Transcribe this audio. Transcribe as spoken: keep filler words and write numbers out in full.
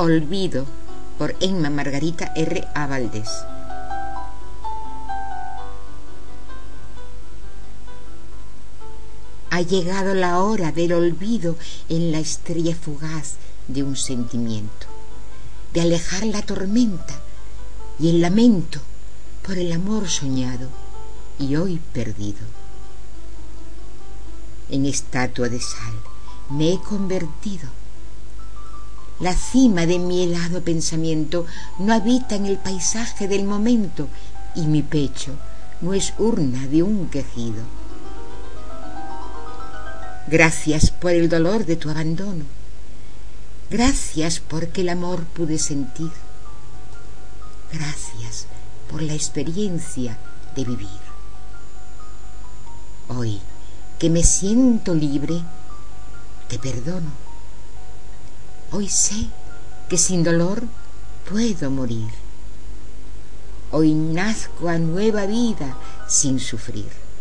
Olvido, por Emma Margarita R. A. Valdés. Ha llegado la hora del olvido en la estrella fugaz de un sentimiento, de alejar la tormenta y el lamento por el amor soñado y hoy perdido. En estatua de sal me he convertido. La cima de mi helado pensamiento no habita en el paisaje del momento y mi pecho no es urna de un quejido. Gracias por el dolor de tu abandono. Gracias porque el amor pude sentir. Gracias por la experiencia de vivir. Hoy que me siento libre, te perdono. Hoy sé que sin dolor puedo morir. Hoy nazco a nueva vida sin sufrir.